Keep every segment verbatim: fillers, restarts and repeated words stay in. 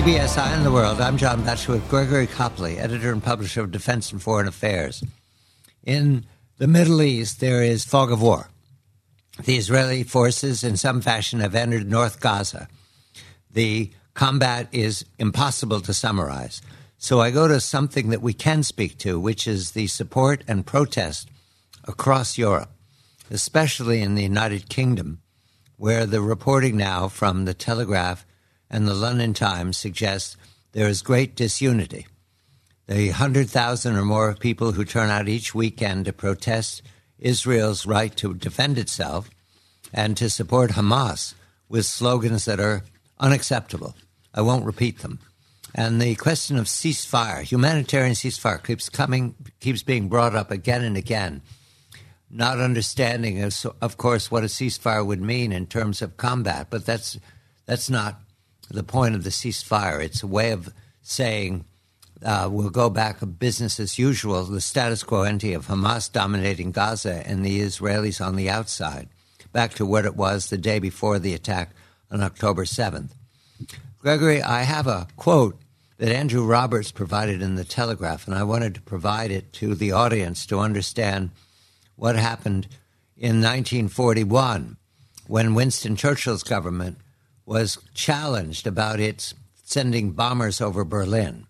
B S Eye on the World. I'm John Batchelor with Gregory Copley, editor and publisher of Defense and Foreign Affairs. In the Middle East, there is fog of war. The Israeli forces, in some fashion, have entered North Gaza. The combat is impossible to summarize. So I go to something that we can speak to, which is the support and protest across Europe, especially in the United Kingdom, where the reporting now from the Telegraph and the London Times suggests there is great disunity. The one hundred thousand or more people who turn out each weekend to protest Israel's right to defend itself and to support Hamas with slogans that are unacceptable. I won't repeat them. And the question of ceasefire, humanitarian ceasefire, keeps coming, keeps being brought up again and again, not understanding, of course, what a ceasefire would mean in terms of combat, but that's that's not the point of the ceasefire. It's a way of saying uh, we'll go back to business as usual, the status quo ante of Hamas dominating Gaza and the Israelis on the outside, back to what it was the day before the attack on October seventh. Gregory, I have a quote that Andrew Roberts provided in the Telegraph, and I wanted to provide it to the audience to understand what happened in nineteen forty-one when Winston Churchill's government was challenged about its sending bombers over Berlin.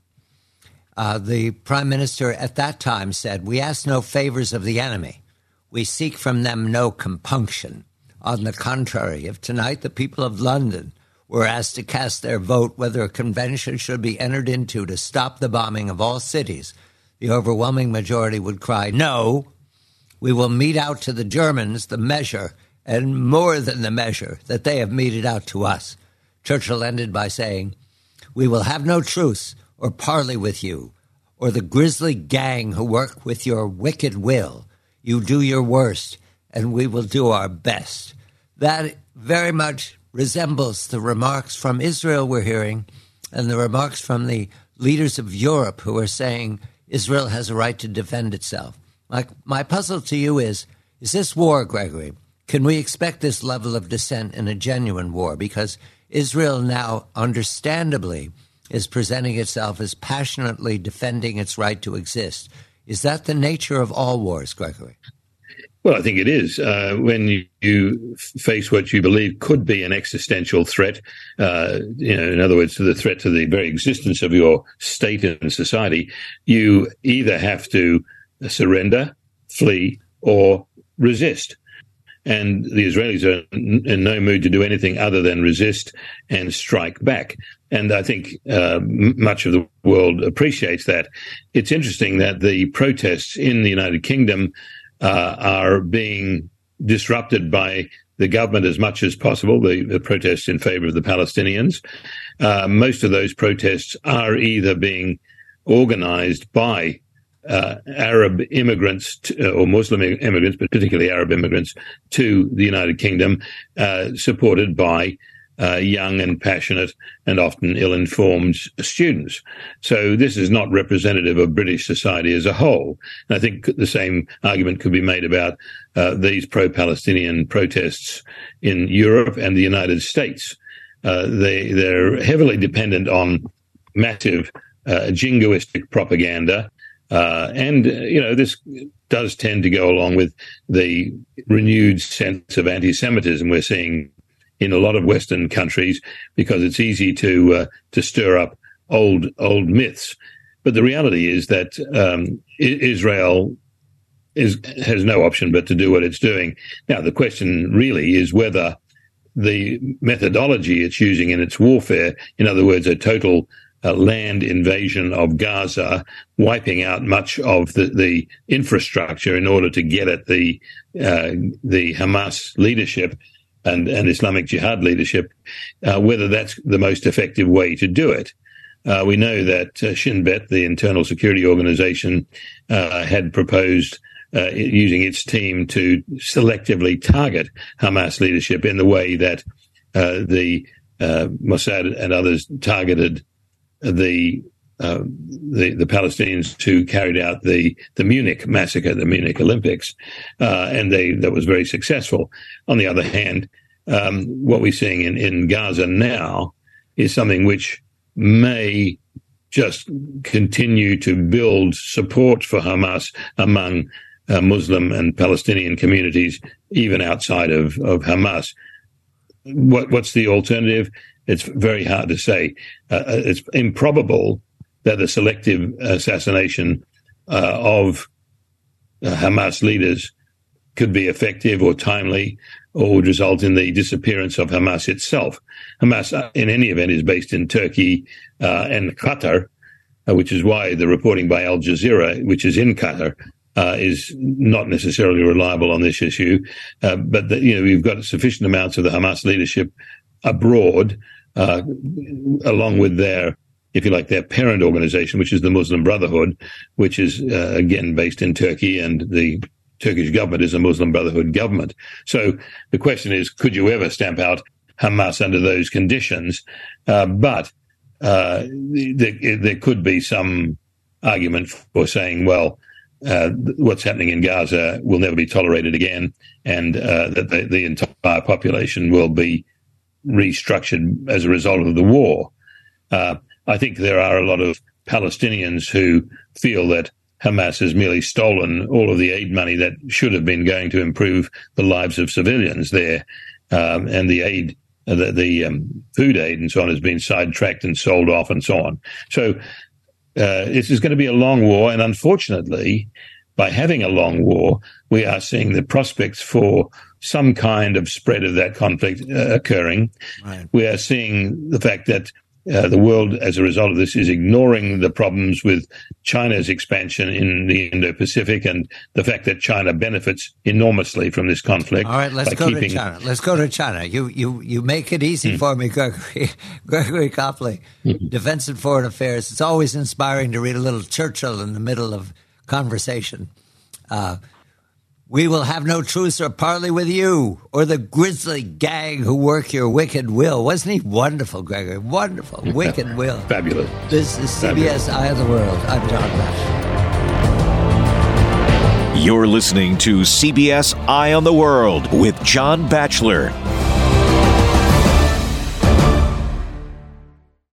Uh, the prime minister at that time said, "We ask no favors of the enemy. We seek from them no compunction. On the contrary, if tonight the people of London were asked to cast their vote whether a convention should be entered into to stop the bombing of all cities, the overwhelming majority would cry, 'No, we will mete out to the Germans the measure, and more than the measure, that they have meted out to us.'" Churchill ended by saying, "We will have no truce or parley with you, or the grisly gang who work with your wicked will. You do your worst, and we will do our best." That very much resembles the remarks from Israel we're hearing and the remarks from the leaders of Europe who are saying Israel has a right to defend itself. Like, my puzzle to you is, is this war, Gregory? Can we expect this level of dissent in a genuine war? Because Israel now, understandably, is presenting itself as passionately defending its right to exist. Is that the nature of all wars, Gregory? Well, I think it is. Uh, when you, you face what you believe could be an existential threat, uh, you know, in other words, to the threat to the very existence of your state and society, you either have to surrender, flee, or resist. And the Israelis are in no mood to do anything other than resist and strike back. And I think uh, much of the world appreciates that. It's interesting that the protests in the United Kingdom uh, are being disrupted by the government as much as possible, the, the protests in favor of the Palestinians. Uh, most of those protests are either being organized by Uh, Arab immigrants to, or Muslim immigrants, but particularly Arab immigrants to the United Kingdom, uh, supported by uh, young and passionate and often ill-informed students. So this is not representative of British society as a whole. And I think the same argument could be made about uh, these pro-Palestinian protests in Europe and the United States. Uh, they, they're heavily dependent on massive uh, jingoistic propaganda. Uh, and, you know, this does tend to go along with the renewed sense of anti-Semitism we're seeing in a lot of Western countries, because it's easy to uh, to stir up old old myths. But the reality is that um, Israel is has no option but to do what it's doing. Now, the question really is whether the methodology it's using in its warfare, in other words, a total Uh, land invasion of Gaza, wiping out much of the, the infrastructure in order to get at the uh, the Hamas leadership and, and Islamic Jihad leadership, uh, whether that's the most effective way to do it. Uh, we know that uh, Shin Bet, the internal security organization, uh, had proposed uh, using its team to selectively target Hamas leadership in the way that uh, the uh, Mossad and others targeted the, uh, the the Palestinians who carried out the the Munich massacre, the Munich Olympics, uh, and they that was very successful. On the other hand, um, what we're seeing in, in Gaza now is something which may just continue to build support for Hamas among uh, Muslim and Palestinian communities, even outside of, of Hamas. What, what's the alternative? It's very hard to say. Uh, it's improbable that the selective assassination uh, of uh, Hamas leaders could be effective or timely, or would result in the disappearance of Hamas itself. Hamas, in any event, is based in Turkey uh, and Qatar, uh, which is why the reporting by Al Jazeera, which is in Qatar, uh, is not necessarily reliable on this issue. Uh, but the, you know, we've got sufficient amounts of the Hamas leadership abroad, uh, along with their, if you like, their parent organization, which is the Muslim Brotherhood, which is uh, again based in Turkey, and the Turkish government is a Muslim Brotherhood government. So the question is, could you ever stamp out Hamas under those conditions? Uh, but uh, there, there could be some argument for saying, well, uh, what's happening in Gaza will never be tolerated again, and uh, that the, the entire population will be restructured as a result of the war. Uh, I think there are a lot of Palestinians who feel that Hamas has merely stolen all of the aid money that should have been going to improve the lives of civilians there, um, and the aid, uh, the, the um, food aid and so on has been sidetracked and sold off and so on. So uh, this is going to be a long war, and unfortunately, by having a long war, we are seeing the prospects for some kind of spread of that conflict uh, occurring. Right. We are seeing the fact that Uh, the world, as a result of this, is ignoring the problems with China's expansion in the Indo-Pacific and the fact that China benefits enormously from this conflict. All right, let's go keeping... to China. Let's go to China. You you you make it easy mm. for me, Gregory. Gregory Copley, mm-hmm. Defense and Foreign Affairs. It's always inspiring to read a little Churchill in the middle of conversation. Uh, We will have no truce or parley with you or the grisly gang who work your wicked will. Wasn't he wonderful, Gregory? Wonderful. Wicked will. Fabulous. This is C B S Fabulous. Eye of the World. I'm John Batchelor. You're listening to C B S Eye on the World with John Batchelor.